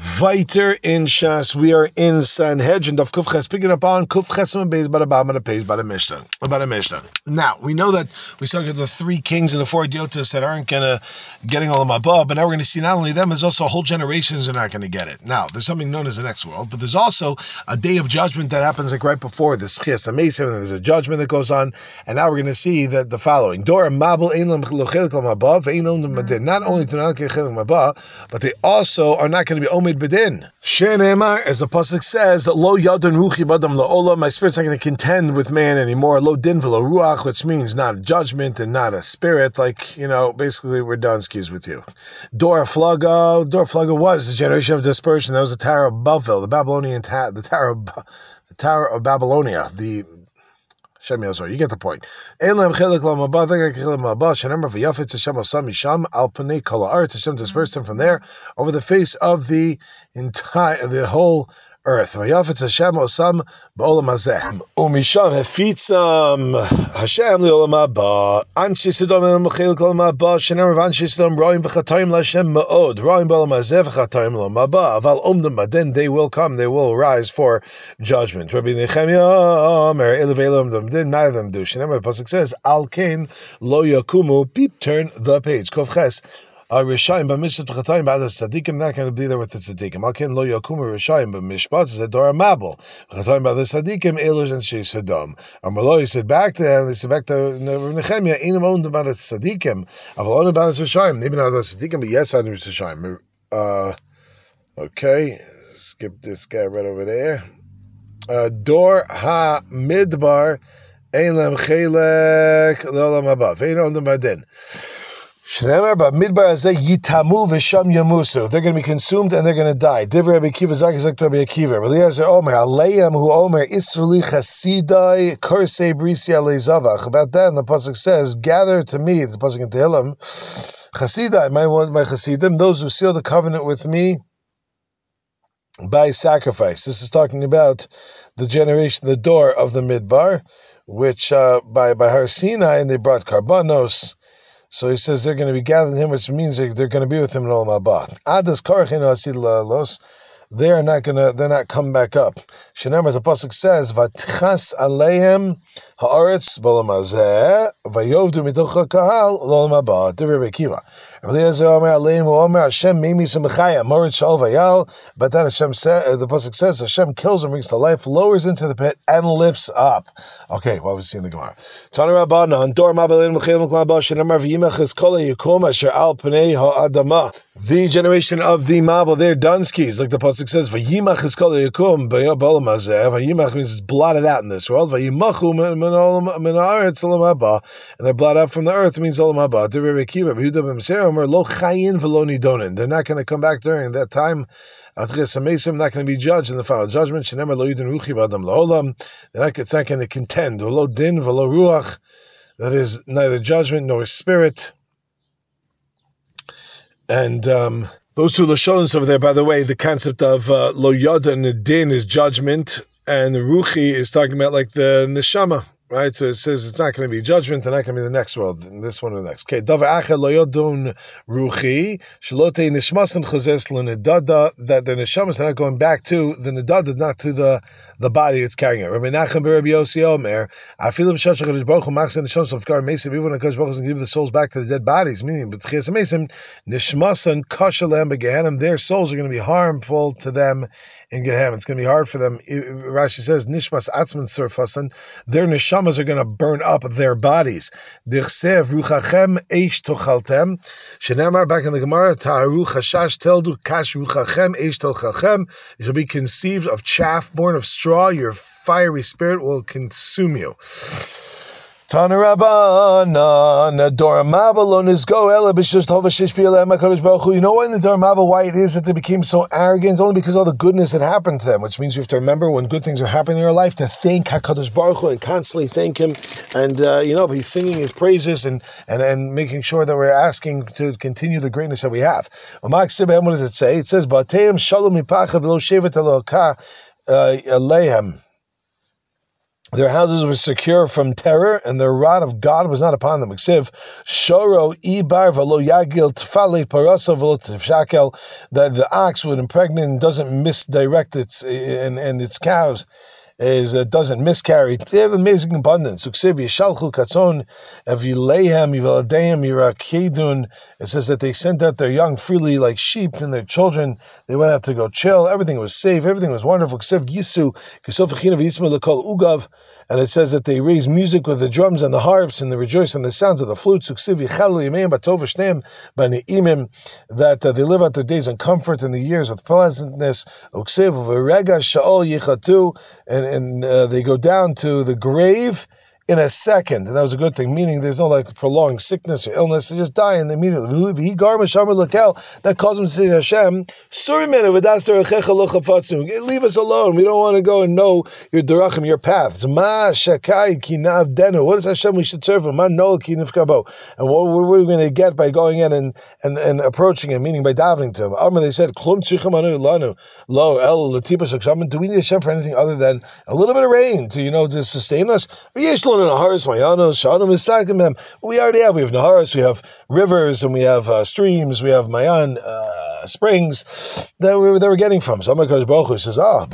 Weiter in Shas, we are in Sanhedrin of Kufches, picking up on Kufches and Beis Barabam and Beis Baramishna. Now we know that we saw the three kings and the four idiotas that aren't getting all of above, but now we're going to see not only them, there's also whole generations that are not going to get it. Now there's something known as the next world, but there's also a day of judgment that happens like right before this Chias Amesim, and there's a judgment that goes on, and now we're going to see that the following: Dor Mabel Einlam Lochelik Lamabah, Ve'inom Madin. Not only do not get Chelik Mabah, but they also are not going to be Omid Bedin. Shenemar, as the pasuk says, Lo Yadon Ruchi Badam La'olam, my spirit's not going to contend with man anymore. Lo Din V'lo Ruach, which means not a judgment and not a spirit. Like, basically we're done skis with you. Dor Flaga was the generation of dispersion. That was the Tower of Babel, the Babylonian the Tower of Babylonia, the you get the point. Hashem dispersed them from there over the face of the whole earth. Vayafetz Hashem osam ba'olam hazeh. Umisham hefitzam Hashem li'olam haba. Anshi Sodom l'machil kol haba. Shenem of Anshi Sodom roim v'chatayim l'Hashem ma'od. Roim ba'olam hazeh v'chatayim l'olam haba. Aval omdem baden, they will come, they will rise for judgment. Rabbi Nechemia Omer eleveilom damdin. Neither of them do. Shenem, the pasuk says, Al kain lo yakumu. Beep, turn the page. Kov ches. Rishayim b'mishpat v'chatayim b'ad tzadikim, not going to be there with the tzadikim. Alken lo yakumu Rishayim b'mishpat zedor mabel v'chatayim b'ad tzadikim elush and shei Sodom. Amaloi said back to them. They said back to Nehemiah, "Einam owned b'ad tzadikim, aval owned b'ad Rishayim. Maybe not the tzadikim, but yes, I knew Rishayim." Okay, skip this guy right over there. Dor ha midbar einam chelek leolam haba. Ve'ein owned b'adin. But midbar azeh yitamu v'sham yamusu. They're going to be consumed and they're going to die. Divrei Rabbi Akiva zakizak Rabbi Akiva. Eliezer Omer Aleim hu Omer Israeli Chasidai Kursei Brisi Alei Zavach. About that, and the pasuk says, "Gather to me." The pasuk in Tehillim, Chasidai, my Chasidim, those who seal the covenant with me by sacrifice. This is talking about the generation, the door of the midbar, which by Har Sinai, and they brought karbanos. So he says they're going to be gathered in him, which means they're going to be with him in Olam Haba. Adas karchenu asid lalos. They're not coming back up. Shenem, as the pasuk says, "Vatchas aleim haaretz b'olam hazeh, vayovdu mitoch hakahal l'olam haba." Divrei Rabbi Akiva. Eliezer Omer aleim hu Omer Hashem meimi sumechaya moritz shal vayal. But then Hashem said, the pasuk says, Hashem kills and brings to life, lowers into the pit, and lifts up. Okay, what was in the Gemara? Tana Rabbanan Dor Mabelin Mechil Mklaba Shenemar v'yimach es kol yikum asher al pnei ha'adama. The generation of the Mabel, they're Dunskis, like the pasuk says, "Vayimach is kol yakum b'olam hazeh." Vayimach means it's blotted out in this world. Vayimachu min haaretz olam haba, and they're blotted out from the earth means olam haba. Divrei Rabbi Akiva, Yehuda b'Mesera Omer lo chayin v'lo nidonin. They're not going to come back during that time. Chias Amesim, not going to be judged in the final judgment. Shenemar lo yidin ruchi v'adam la'olam. It's not going to contend. V'lo din v'lo ruach. That is neither judgment nor spirit. And those two Lashonos over there, by the way, the concept of Lo Yada and Din is judgment, and Ruchi is talking about like the Neshama, right? So it says it's not going to be judgment, and not going to be the next world, in this one or the next. Okay, Davar Acher Lo Yadun Ruchi, Shalote Nishmasan Chazes L'Nedada, that the Neshama is not going back to the Nedada, not to the body that's carrying it. Rabbi Nachum Rabbi Yossi Omer, Afilim Shashach Hakadosh Baruch Hu Machzeh Neshamos of Kar Mesim, even when Hakadosh Baruch Hu doesn't give the souls back to the dead bodies, meaning, but Chias Amesim Nishmasan Kashalem Begehenim, their souls are going to be harmful to them in Gehenna. It's going to be hard for them. Rashi says Nishmas Atzman Surfasan, their neshamas are going to burn up their bodies. Dichsev Ruchachem Eish Tochaltem, Shenamar back in the Gemara, Taharu Chashash Teldu Kash Ruchachem Eish Tochalchem, you shall be conceived of chaff born of straw. Your fiery spirit will consume you. Tana Rabbanan, Dor Mabel is go ela b'shus tova shishpiyalem HaKadosh Baruch Hu. You know why in the Dor Mabel why it is that they became so arrogant? Only because of all the goodness that happened to them, which means you have to remember when good things are happening in your life to thank HaKadosh Baruch Hu and constantly thank Him. And he's singing His praises and making sure that we're asking to continue the greatness that we have. What does it say? It says, "Ba'teim shalom mipacha v'lo shevet Eloka alehem." Their houses were secure from terror, and the rod of God was not upon them. Ksiv, Shoro ibar v'lo yagil tfale parasa v'lo tifshakel, that the ox would impregnate and doesn't misdirect its and its cows. Doesn't miscarry. They have amazing abundance. It says that they sent out their young freely like sheep, and their children, they went out to go chill. Everything was safe. Everything was wonderful. And it says that they raised music with the drums and the harps, and they rejoice in the sounds of the flutes. That they live out their days in comfort and the years with pleasantness. And they go down to the grave in a second, and that was a good thing, meaning there's no like prolonged sickness or illness. They just die and immediately. That calls him to say to Hashem, leave us alone. We don't want to go and know your derachim, your paths. What is Hashem we should serve him? And what are we going to get by going in and approaching him, meaning by davening to him? They said, do we need Hashem for anything other than a little bit of rain to sustain us? We already have. We have Naharis, we have rivers, and we have streams, we have Mayan springs that we're getting from. So Amar Kadosh Baruch Hu says,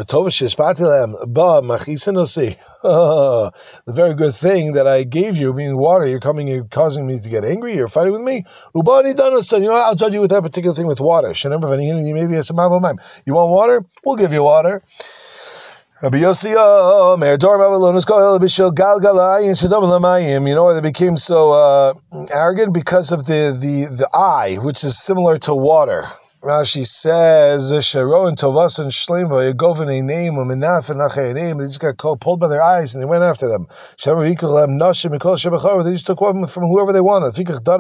the very good thing that I gave you, meaning water, you're causing me to get angry, you're fighting with me. I'll tell you with that particular thing with water. You want water? We'll give you water. Rabbi Yossi, why they became so arrogant? Because of the eye, which is similar to water. Rashi says, Sharon Tovas and Shleimba, Yagovin a name, Menaf and Nachay name. They just got pulled by their eyes and they went after them. They just took one from whoever they wanted.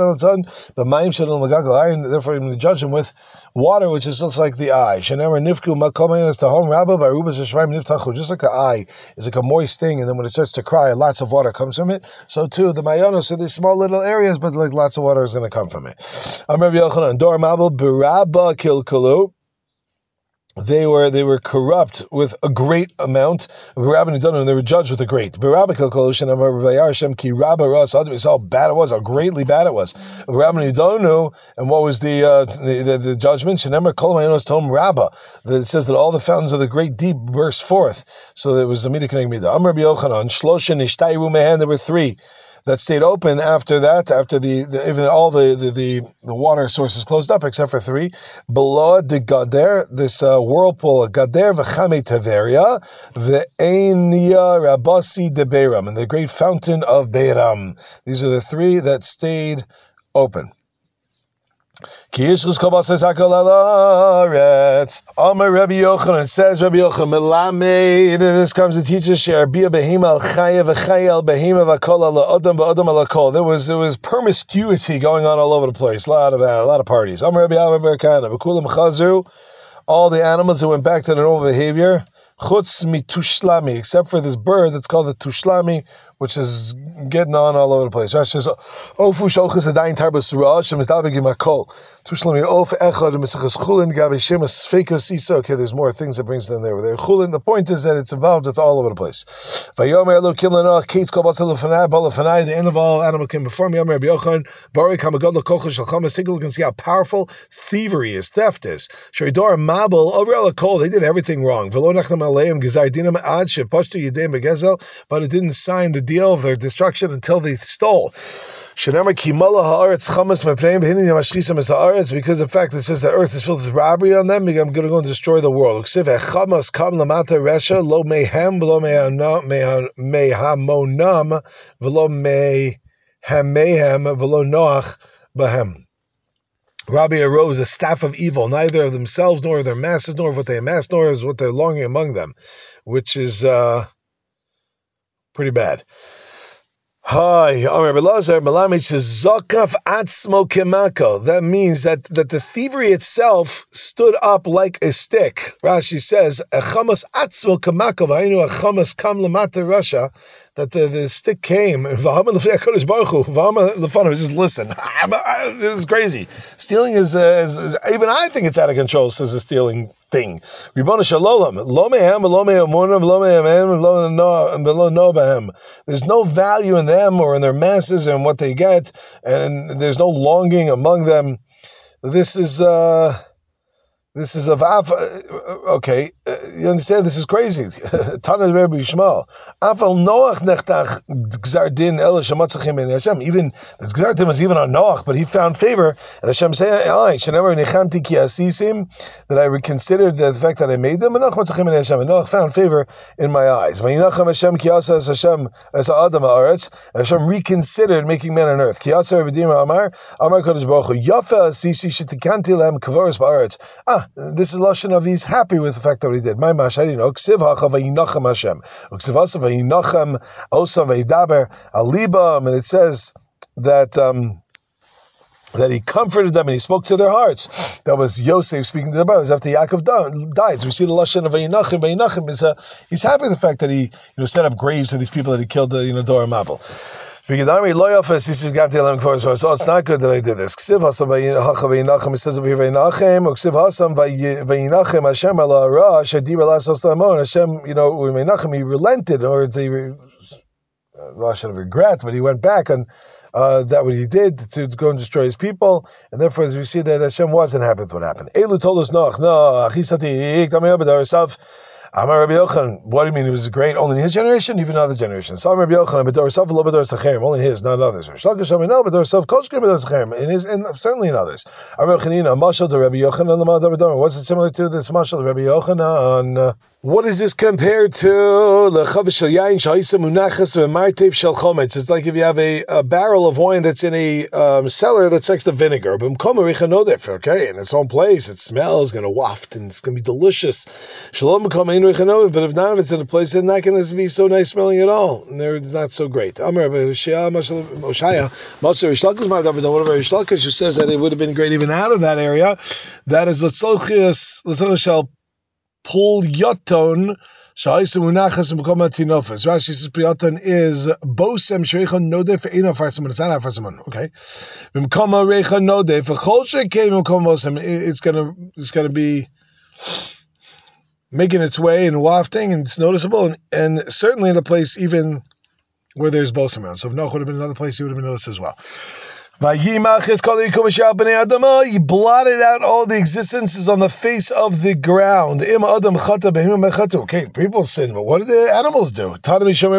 And therefore, you judge them with water, which is just like the eye. Just like the eye is like a moist thing, and then when it starts to cry, lots of water comes from it. So too, the mayanos are these small little areas, but like lots of water is going to come from it. They were corrupt with a great amount. And they were judged with a great. We saw how bad it was, how greatly bad it was. And what was the judgment? It says that all the fountains of the great deep burst forth. So there was a midah connecting midah. There were three that stayed open after that, after even all the water sources closed up, except for three. Below the Gader, this whirlpool, Gader v'chame Taveria, v'einia Rabasi de Beiram, and the great fountain of Beiram. These are the three that stayed open. Amar Rabbi Yochanan says, Rabbi Yochanan, Melamed, and this comes to teach us, there was promiscuity going on all over the place, a lot of parties. Amar Rabbi Yochanan, all the animals that went back to their normal behavior, chutz mitushlami, except for this bird that's called the tushlami, which is getting on all over the place. Rashi says, "Ofu sholchus adayin tarbus ra'ah shemisdalbeg imakol tushlami of echad mesachas chulin gabi shemas sfeikos isa." Okay, there's more things that brings them there. Chulin. The point is that it's involved with all over the place. Vayomer lo kim lanoach kates kol batzal lefanai bal lefanai. The end of all animal came before me. Yomer Rabbi Yochanan Baruch Hamagad lekochel shalchamas. Take a look and see how powerful thievery is, theft is. Shoridor mabel over al kol. They did everything wrong. Velo nachnam aleim gezai dinam ad shepashtu yedem begezel. But it didn't sign the deal of their destruction until they stole. Because the fact that it says the earth is filled with robbery on them, I'm going to go and destroy the world. Rabbi arose a staff of evil, neither of themselves, nor of their masters, nor of what they amassed, nor of what they're longing among them, which is pretty bad. That means that the thievery itself stood up like a stick. Rashi says, that the stick came. Just listen. This is crazy. Stealing is even I think it's out of control. Says a stealing thing. There's no value in them or in their masses and what they get, and there's no longing among them. This is of okay. You understand? This is crazy. Tana Rebbe Yishmael. Afal Noach nechtach gzar din el shematzachim in Hashem. Even the gzar din was even on Noach, but he found favor. And Hashem said, "Shenever nechamti ki asisim," that I reconsidered the fact that I made them. And Noach found favor in my eyes. Vayinachem Hashem ki asa as Hashem as Adam haaretz. Hashem reconsidered making man on earth. Ki asa Redeemer Amar Kodesh Baruch Hu Yafa asisi shetikanti lehem kavaros ba'aretz. This is lashon of he's happy with the fact that he did. My mash, I didn't know. Ksiv hacha vayinachem Hashem. Ksiv hasa vayinachem osa vaydaber alibam, and it says that that he comforted them and he spoke to their hearts. That was Yosef speaking to the brothers after Yaakov died. So we see the lashon of vayinachem. Vayinachem is he's happy with the fact that he set up graves to these people that he killed. Dor and Mabel. So it's not good that I did this. It says over here, Hashem, he relented, or it's a lashon of regret, but he went back on that what he did to go and destroy his people, and therefore as we see that Hashem wasn't happy with what happened. Elu told us no, Amar Rabbi Yochanan, what do you mean it was great only in his generation, even other generations? So Rabbi Yochanan, but Dorasav lo b'Doras Sacherim, only his, not others. Shlakish no, but Dorasav Koshkim b'Doras Sacherim, in his, and certainly in others. Rabbi Chanina, Mashal to Rabbi Yochanan, the Ma'adav Adar. What's it similar to this Mashal to Rabbi Yochanan? What is this compared to the Chavish Shel Yain Sha'isa Munachas V'Martev Shel Chometz? It's like if you have a barrel of wine that's in a cellar that's next to vinegar, but okay, in its own place, it smells, going to waft, and it's going to be delicious. Shalom but if none of it's in a place, it's not going to be so nice smelling at all, and it's not so great. Amar Oshaya, Matzah Rishlakish Ma'adav, one of our Rishlakish who says that it would have been great even out of that area. That is L'tzolchias Shel Pul Yoton Sha'isa Munachas and B'koma Tinofas. Rashi says Yoton is Bosem Shreicha Nodeh for Eina Farsaman. It's not Farsaman, okay? B'koma Reicha Nodeh for Chol Shekei B'koma Bosem. It's gonna be making its way and wafting, and it's noticeable, and certainly in a place even where there's Bosem around. So if Noach would have been another place, he would have been noticed as well. He blotted out all the existences on the face of the ground. Okay, people sin, but what do the animals do? It's a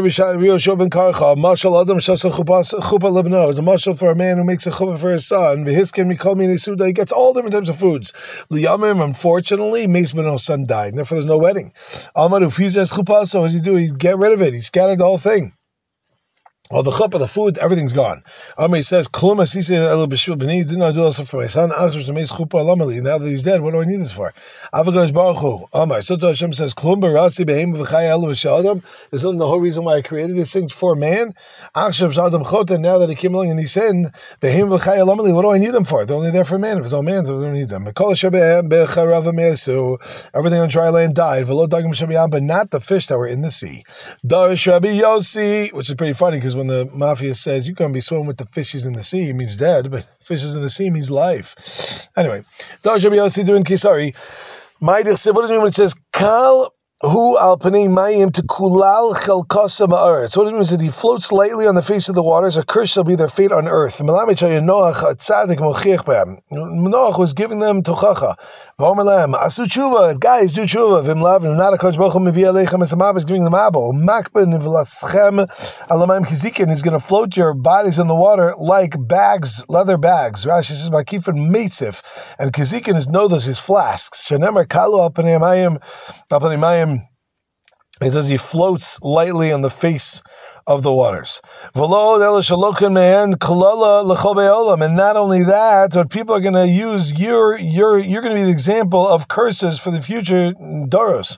mashal for a man who makes a chuppah for his son. He gets all different types of foods. Unfortunately, Meisman's son died, and therefore there's no wedding. So what does he do? He get rid of it. He scattered the whole thing. All the chuppah, the food, everything's gone. He says, didn't I do also for my son? Now that he's dead, what do I need this for? So Hashem says, this isn't the whole reason why I created these things for man. Now that he came along and he sinned, what do I need them for? They're only there for man. If it's all man, so we don't need them. Everything on dry land died, but not the fish that were in the sea. Which is pretty funny, because when the mafia says you can't be swimming with the fishes in the sea, it means dead, but fishes in the sea means life. Anyway, what does it mean when it says Kal Hu al panei mayim to kulal chelkasa ma'aretz? So what it means that he floats lightly on the face of the waters. A curse shall be their fate on earth. Noach was giving them tochacha. Asu tshuva, guys, do tshuva. V'imlav not a kodesh baruch hu mevi aleichem esamav is giving them abo. Makben v'laschem alamayim kizikin is going to float your bodies in the water like bags, leather bags. Rashi says makifin meitzif, and kizikin is nodos, his flasks. Shenemer kalu al panei mayim. It says he floats lightly on the face of the waters. And not only that, but people are going to use you're going to be the example of curses for the future Doros.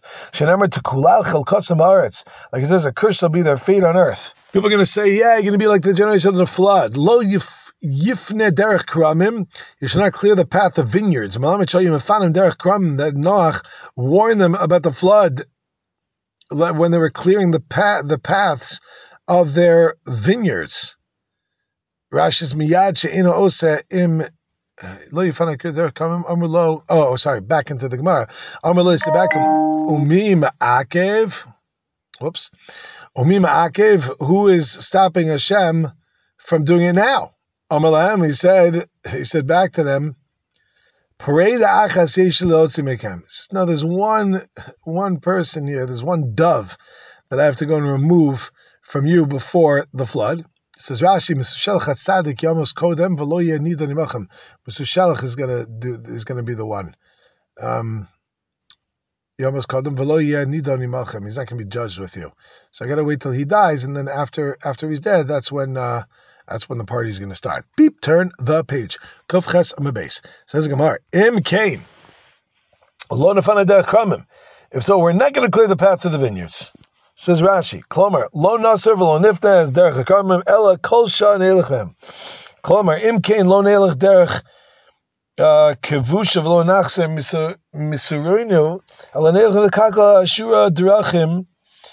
Like it says, a curse will be their fate on earth. People are going to say, yeah, you're going to be like the generation of the flood. Yifne derech kramim, you should not clear the path of vineyards. That Noach warned them about the flood when they were clearing the paths of their vineyards. Rashi's miyad she'ina osa im lo yifana keder kamim amr lo. Oh, sorry, back into the Gemara. Amr lo yisabakim umim akev. Whoops. Umim akev. Who is stopping Hashem from doing it now? Amr lahem. He said back to them. Now there's one person here. There's one dove that I have to go and remove from you before the flood. It says Rashi, Mesushelach Hatzadik Yamos Kodem V'lo Yeh Nidon Imachem. Mesushelach is gonna be the one. Yamos Kodem V'lo Yeh Nidon Imachem. He's not gonna be judged with you. So I gotta wait till he dies, and then after he's dead, that's when the party's going to start. Beep, turn the page. Kuf Ches Amabase. Says the Gemara, Im Kain. Lo nefana derech kramim. If so, we're not going to clear the path to the vineyards. Says Rashi, Klomer, Lo naser v'lo nifta derech kramim, ela kol shah neilech mem. Klomer, Im Kain lo neilech derech kevusha v'lo nachser misurinu, ela neilech lekakla ashura derachim,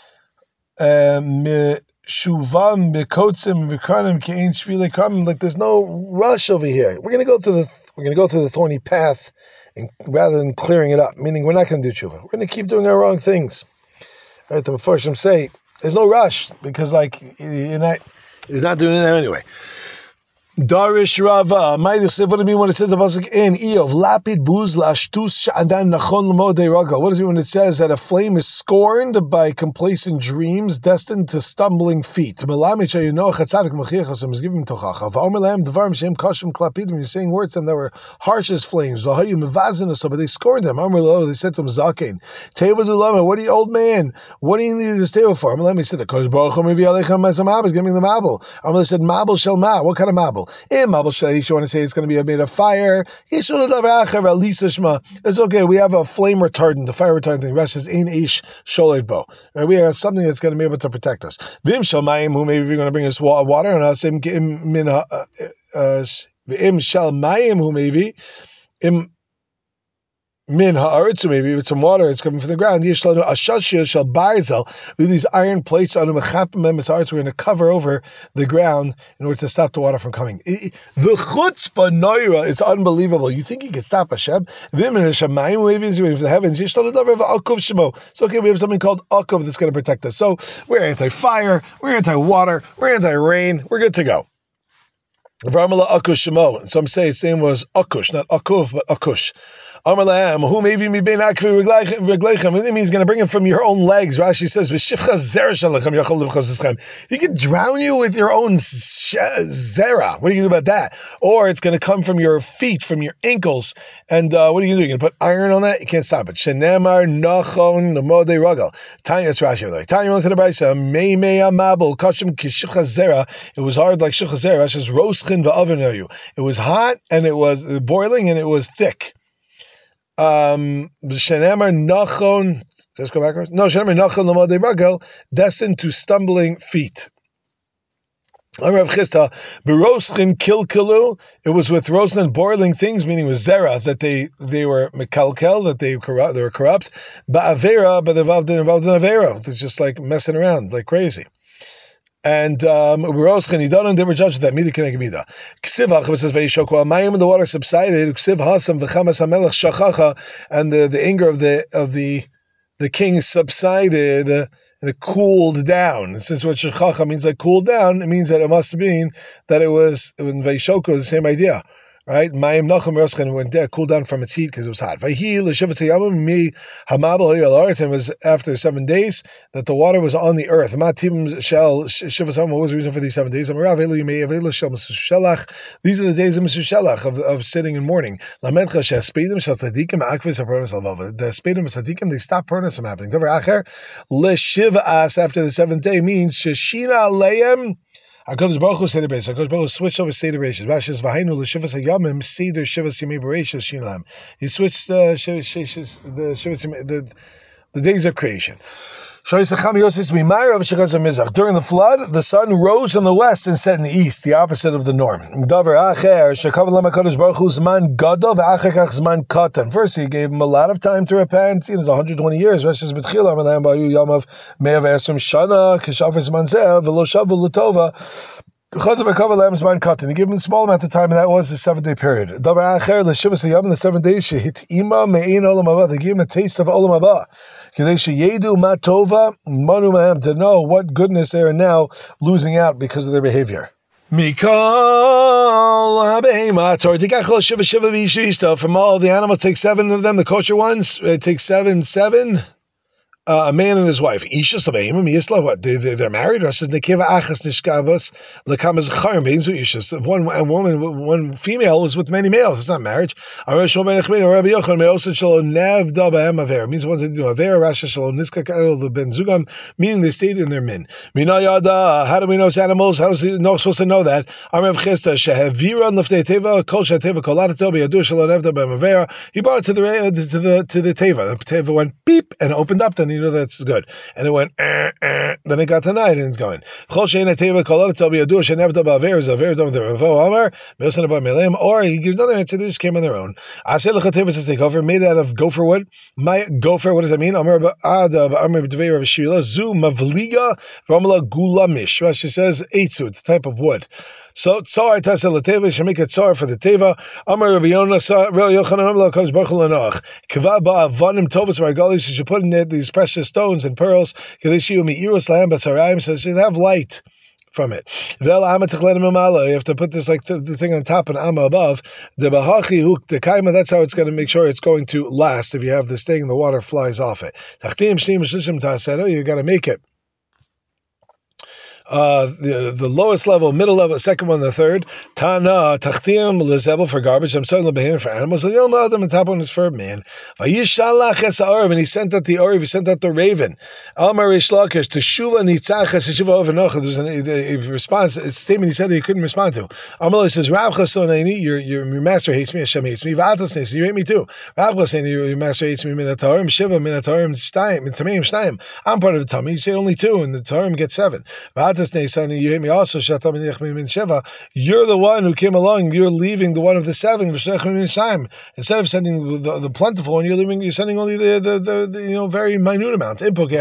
Shuvam bekotzim v'karnim kein shvile karmim. Like there's no rush over here. We're gonna go to the thorny path, and rather than clearing it up, meaning we're not gonna do tshuva. We're gonna keep doing our wrong things. Right? The Mefarshim say there's no rush because you're not doing it anyway. Darish Rava, what do you mean when it says in Eov, Lapid Buz Lashtus Sha'adan Nachon L'modei Ragal? What does it mean when it says that a flame is scorned by complacent dreams, destined to stumbling feet? You're saying words to them that were harsh as flames, but they scorned them. They said to him, Zaken, what are you, old man? What do you need this table for? He said, give me the marble. They said, marble shall ma. What kind of marble? In marble shalish, you want to say it's going to be made of fire. It's okay. We have a flame retardant, a fire retardant thing. Rashi says, "Ein ish sholed bo." We have something that's going to be able to protect us. Vim shalmayim, who maybe you're going to bring us water, and us im shalmayim, who maybe im. Min haaretz, maybe with some water, it's coming from the ground. Yishlanu ashashir shall barzel. We have these iron plates on the mechapim emisarts. We're going to cover over the ground in order to stop the water from coming. The chutzpah noira is unbelievable. You think you can stop Hashem? V'min hashamayim, waving from the heavens. Yishlanu davar v'akov shemo. So okay, we have something called akov that's going to protect us. So we're anti-fire, we're anti-water, we're anti-rain. We're good to go. V'amala akush shemo. Some say its name was akush, not akov, but akush. Who maybe me bein akvi regleichem? It means he's going to bring him from your own legs. Rashi says, he can drown you with your own zera. What are you going to do about that? Or it's going to come from your feet, from your ankles. And what are you going to do? You're going to put iron on that? You can't stop it. Shenemar nachon nemodei ragal. Tanya, that's Rashi over there. Tanya went to the Brisa. Mei amabel kashim kishucha zera. It was hard like shucha zera. Rashi says, roschin va'oven. It was hot and it was boiling and it was thick. Shenemar nachon. Let's go backwards. No, shenemar nachon l'modei ragal, destined to stumbling feet. Rav Chisda, beroschin kilkilu. It was with roasting and boiling things, meaning with zera, that they were mekalkel, that they were corrupt. Ba'avera, but involved in avera. It's just like messing around like crazy. And they were judged that mida keneged mida. Ksiv says ve'yishoku amayim, and the water subsided. Ksiv hasam v'chamas hamelech shachacha, and the anger of the king subsided and it cooled down. And since what shachacha means like cooled down, it means that it must have been that it was in ve'yishoku the same idea. Right? Mayim nachum roschen went there, cooled down from its heat because it was hot. Vayhi l'shivat yamim mi hamabel ha'yalaretz, and it was after 7 days that the water was on the earth. Matim shel shivat yamim. What was the reason for these 7 days? Amarav elu yimei avelu shel mesushelach. These are the days of mesushelach, of sitting and mourning. Lamedcha she'aspedim shel tzadikim akvis hapronis alvav. The aspedim tzadikim, they stop pronis from happening. Davar acher l'shivas, after the 7th day, means sheshina aleim. HaKadosh Baruch Hu Seder Bereishis. HaKadosh Baruch Hu switched over Seder Bereishis. Rashi says, "V'hainu l'shivas hayamim seder shivas yimei bereishis shinlam." He switched the days of creation. During the flood, the sun rose in the west and set in the east, the opposite of the norm. First, he gave him a lot of time to repent. It was 120 years. He gave him a small amount of time, and that was the 7-day period. In the 7 days, they gave him a taste of Olam Haba. To know what goodness they are now losing out because of their behavior. From all the animals, take 7 of them, the kosher ones, take 7. A man and his wife. What? They're married? Or says one woman, one female is with many males. It's not marriage. Means once they do meaning they stayed in their min. How do we know it's animals? How is he not supposed to know that? He brought it to the teva. The teva went beep and opened up. Then you know that's good. And it went, then it got to night and it's going. Or he gives another answer, they just came on their own. Take over, made out of gopher wood. My gopher, what does that mean? Rashi says, eitzu, it's a type of wood. So tsar tasa lateva, should make a tsar for the teva. Amar Rabbi Yochanan Kodesh Baruch Hu Lanoach. Kava ba'avanim tovas margalis. You should put in it these precious stones and pearls. Kadeshiu meiros lahem batzarayim. So it should have light from it. You have to put this like the thing on top and amma above. The bahachi hook the kaima. That's how it's going to make sure it's going to last. If you have this thing, the water flies off it. You got to make it. The lowest level, middle level, second one, the third. Tana tachtim lezevel for garbage. I'm selling the behemoth for animals. The yom them, and top one is for man. Vayishalach es ha'arav, and he sent out the arav. He sent out the raven. Almar Rish Lakish teshuva nitzach es teshuva ovenocha. There's a response, a statement he said that he couldn't respond to. Amar says, Rav Chasonaini, your master hates me. Hashem hates me. V'atas neis, you hate me too. Rav Chasonaini, your master hates me. Minatarim shiva, minatarim shtayim, mintameim shtayim. I'm part of the tummy. You say only 2, and the tarim gets 7. You hate me also. You're the one who came along. You're leaving the one of the 7. Instead of sending the plentiful one, you're sending only the very minute amount. And if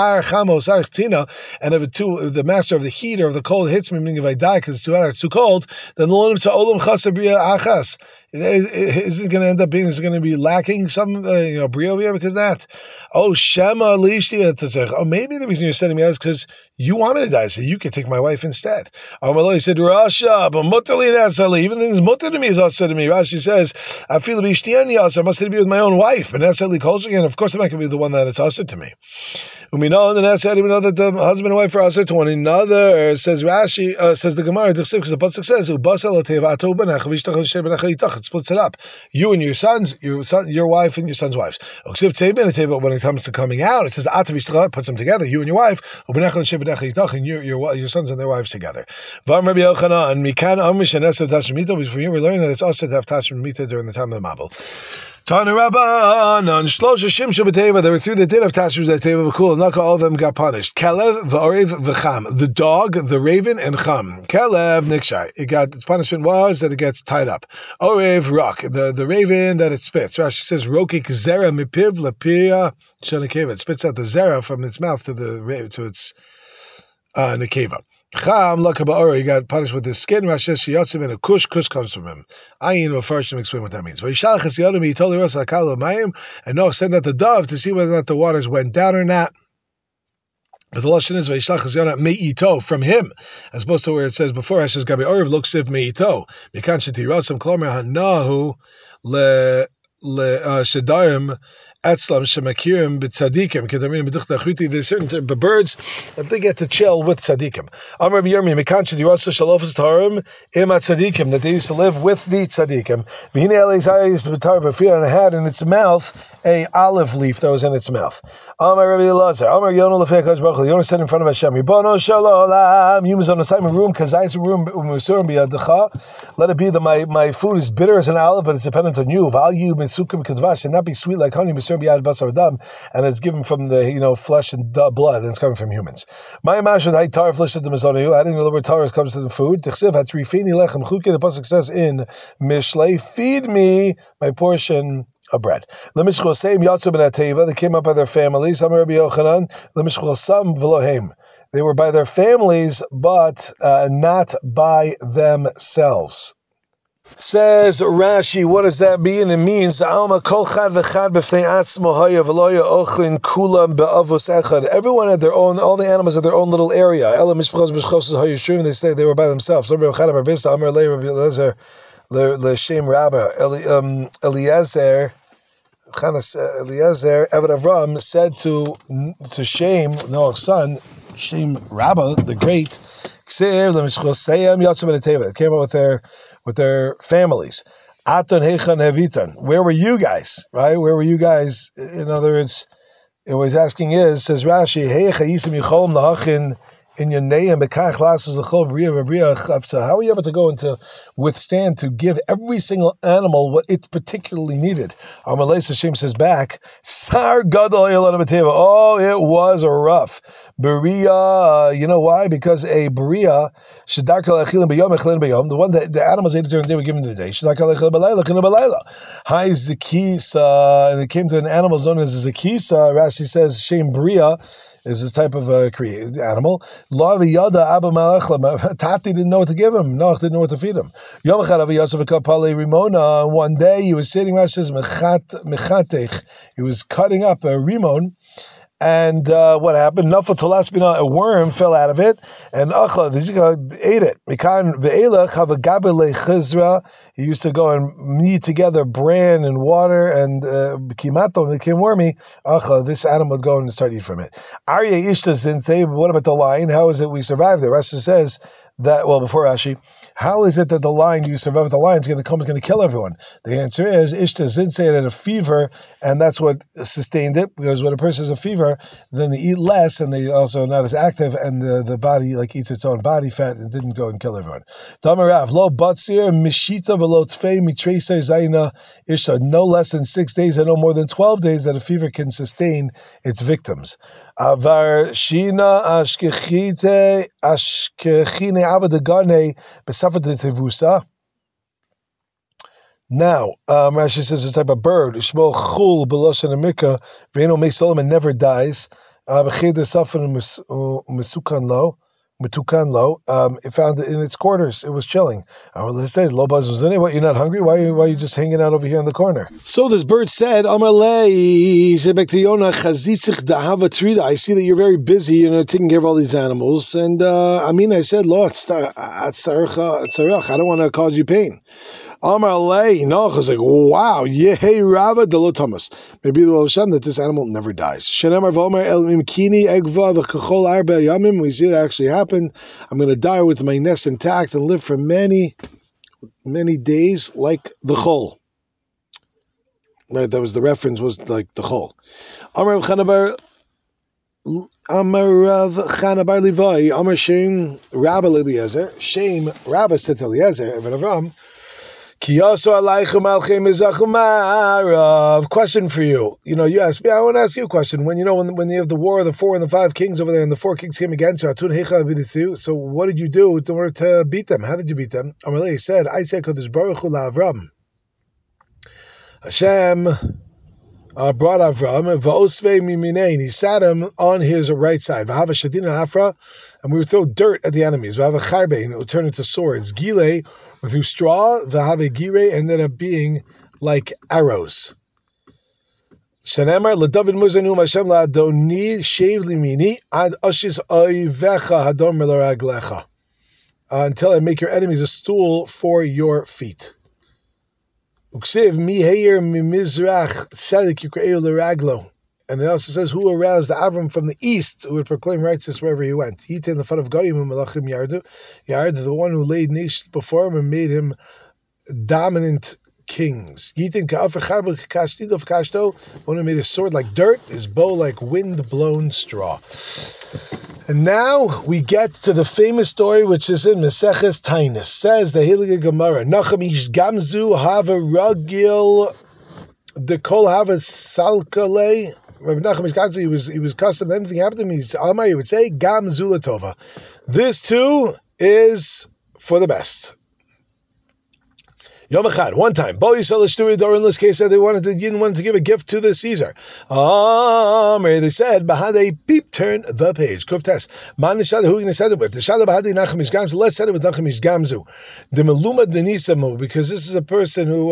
the master of the heat or of the cold hits me, meaning if I die because it's too cold, then the is it going to end up being? Is it going to be lacking some brio here because of that? Oh Shema Lishti. Oh, maybe the reason you're sending me out is because you want me to die, so you can take my wife instead. He said, Rasha, but mutterly that's even things mutter to me is also to me. Rashi says, I feel I must be with my own wife, but that's culture again. Of course, I'm not going to be the one that it's also to me. We know, and then that's how we know that the husband and wife are also to one another. Says Rashi, says the Gemara, because the pasuk says, it splits it up. You and your sons, your wife and your son's wives. When it comes to coming out, it says puts them together. You and your wife, and your sons and their wives together. And from here we're learning that it's also to have tashmish mita during the time of the Mabul. Tana Rabbanan, Shlosha Shimshu B'Teva, they were through the din of Tashmish B'Teva V'Kul, not all of them got punished. Kelev, V'Orev, V'Cham, the dog, the raven, and Cham. Kelev, Nikshai, its punishment was that it gets tied up. Orev, Rock, the raven that it spits. Rashi says, Rokik Zera Mipiv, Lapia, Shanakeva, it spits out the Zera from its mouth to its Nekeva. Cham lakaba'ora, he got punished with his skin. Rashi says shiyatzim and a kush comes from him. Ayin will first explain what that means. Vayishalach es yodam, he told the rest of the kal mayim, and Noah sent out the dove to see whether or not the waters went down or not. But the lashon is vayishalach es yodam me'ito, from him, as opposed to where it says before. Rashi says gabi orav luksiv me'ito mikan shetirotzim klomer hanahu le shedarim. Atzlam shemakirim b'tzadikim kedarim b'duchtachviti. There's certain birds that they get to chill with tzadikim. Amar b'yirmi mekanchid yirasa shalofas tarim ima tzadikim, that they used to live with the tzadikim. V'hine elizai used to b'tar v'fir, and it had in its mouth a olive leaf that was in its mouth. Amar Rabbi Elazar, Amar Yonah lefei Hakadosh Baruch Hu, Yonah stood in front of Hashem. Ribono shalom, you must on the same room, kazayis room umusurim b'yadacha. Let it be that my food is bitter as an olive, but it's dependent on you. V'al you mitzukim kedvash, and not be sweet like honey. and it's given from the flesh and blood, and it's coming from humans. My imagine I tar flesh to Mazonu, adding the word tar comes to the food. The pasuk says in Mishlei, feed me my portion of bread. They came up by their families. They were by their families, but not by themselves. Says Rashi, what does that mean? It means everyone had their own, all the animals had their own little area. They say they were by themselves. Eliezer, Eved Avram, said to Shem, Noach's son, Shem Rabbah, the great, came out with their families. Aton Hechan Hevitan. Where were you guys? Right? Where were you guys? In other words, what he's asking says Rashi, Hecha Yisim Yichol Nahachin in your name, how are you able to go and to withstand to give every single animal what it particularly needed? Hashem says back, oh, it was rough. Beria, you know why? Because a beria, the one that the animals ate during the day were given the day. Hi Zakisa, and it came to an animal known as Zakisa. Rashi says, Shem Beria is this type of animal. Tati didn't know what to give him. Noach didn't know what to feed him. One day he was sitting, he was cutting up a rimon, and what happened? A worm fell out of it, and ate it. He used to go and knead together bran and water, and kimato became wormy. This animal would go and start eating from it. Arya Ishta Zinte, what about the lion? How is it we survived? The Rashi says that, before Rashi, how is it that the lion, you survive with the lion, is going to kill everyone? The answer is, Ishta Zinte had a fever, and that's what sustained it, because when a person has a fever, then they eat less, and they also not as active, and the body eats its own body fat, and didn't go and kill everyone. Tamarav, lo batzir, mishita velo tfei, mitrese zaina, Ishta, no less than 6 days, and no more than 12 days that a fever can sustain its victims. Avar shina ashkechine avadagane besafat tevusa. Now, Rashi says it's a type of bird. Shmo chul beloshen amika. Reino Mei Solomon never dies. B'cheder safan mesukan lo. It found it in its quarters. It was chilling. Let's say Lobaz was in it. What, you're not hungry? Why are you just hanging out over here in the corner? So this bird said, I see that you're very busy, taking care of all these animals. And I said, Lo, I don't want to cause you pain. Amar Lei, Noach was like, wow, yehei Rava Delo Thomas. Maybe the Hashem that this animal never dies. Shenemar Vomer El Imkini Egva V'Kachol Arba Yamim. We see it actually happened. I'm going to die with my nest intact and live for many, many days like the Chol. Right, that was the reference, was like the Chol. Amar Rav Chanabar Levi, Amar Shem Rabba Eliezer. Shem Rabba said to Eliezer, Eved Avram, question for you. You asked me, I want to ask you a question. When you have the war of the 4 and the 5 kings over there, and the 4 kings came against you, so what did you do in order to beat them? How did you beat them? He said, I said, Kodesh Baruch Hu LaAvram. Hashem brought Avram, Va'osvei Miminein. He sat him on his right side. V'hava Shadina Afra, and we would throw dirt at the enemies. V'hava Charbe, and it would turn into swords. Gile, through straw, v'have gire, ended up being like arrows. Shenemar leDavid Muzanu Hashem laAdoni shev limini ad ashis oivecha hadom melaraglecha, until I make your enemies a stool for your feet. Uksiv miheir mimizrach tzedik yukreu leraglo. And it also says, who aroused Avram from the east, who would proclaim righteousness wherever he went. He in the front of Goyim and Melachim Yard, the one who laid nations before him and made him dominant kings. Yitin ka'afer charbu k'kashtidov kashto, one who made his sword like dirt, his bow like wind-blown straw. And now we get to the famous story which is in Meseches Tainus. Says the Heilige Gemara, Nacham ish gamzu hava ragil the kol havas salkale. Rabbi Nachum Mishkatzu, he was custom. Anything happened to him, he would say gam zulatova. This too is for the best. Yom Echad, one time, Bo Yisrael Shturi in this case said Yidden wanted to give a gift to the Caesar. They said, Bahade beep, turn the page. Kuftes. Man Nishad, who are you going to set it with? The Shad Bahadi Nachum Gamzu. Let's set it with Nachum Gamzu. The Meluma Denisamu, because this is a person who,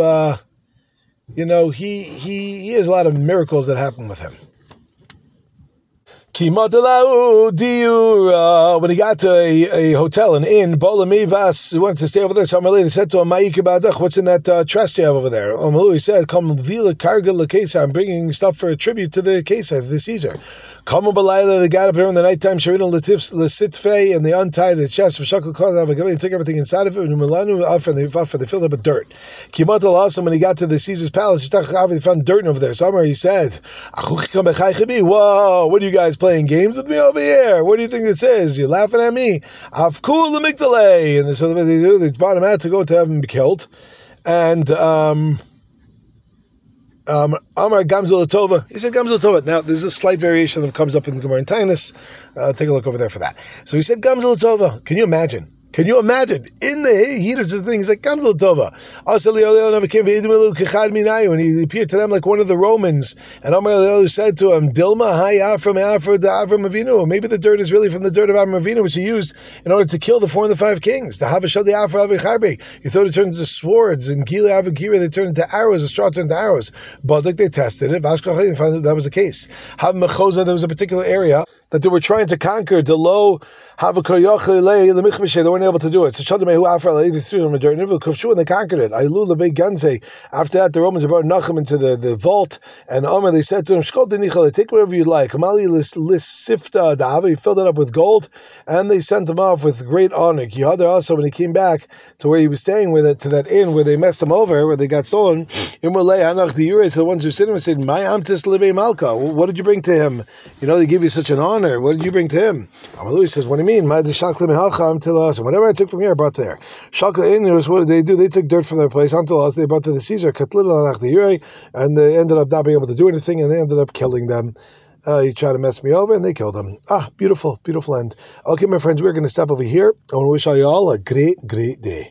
he has a lot of miracles that happen with him. When he got to a hotel, an inn, he wanted to stay over there. So they said to him, what's in that chest you have over there? He said, I'm bringing stuff for a tribute to the Caesar, the Caesar. They got up here in the nighttime, and they untied the chest, they took everything inside of it, and they filled it with dirt. When he got to the Caesar's palace, they found dirt over there. So he said, whoa, what are you guys playing games with me over here? What do you think this is? You're laughing at me? And so what they do, they brought him out to go to have him killed. And Amar Gamzul Tova. He said Gamzul Tova. Now there's a slight variation that comes up in the Gemara in Tainus. Take a look over there for that. So he said Gamzul Tova. Can you imagine? Can you imagine? In the heat of the thing, he's like, Gamzul Tova. And he appeared to them like one of the Romans. And Amar said to him, Dilma, Avram. Maybe the dirt is really from the dirt of Avram Avinu, which he used in order to kill the 4 and the 5 kings. The Havashad Afra Avicharbe. He thought it turned into swords, and Gila Avakira, they turned into arrows, the straw turned into arrows. But like they tested it, Vashkach found that was the case. Hav Mechoza, there was a particular area that they were trying to conquer, the low they weren't able to do it. So they threw them in dirt, and they conquered it. After that, the Romans brought Nachum into the vault, and Omer, they said to him, take whatever you like. He filled it up with gold, and they sent him off with great honor. Yihadar also, when he came back to where he was staying with it, to that inn where they messed him over, where they got stolen, the ones who sent him said, my amtis libe malka. What did you bring to him? They give you such an honor. What did you bring to him? He says, what do you mean? Whatever I took from here, I brought to there. What did they do? They took dirt from their place until us. They brought to the Caesar, and they ended up not being able to do anything, and they ended up killing them. He tried to mess me over, and they killed him. Beautiful, beautiful end. Okay, my friends, we're going to stop over here. I want to wish all you all a great, great day.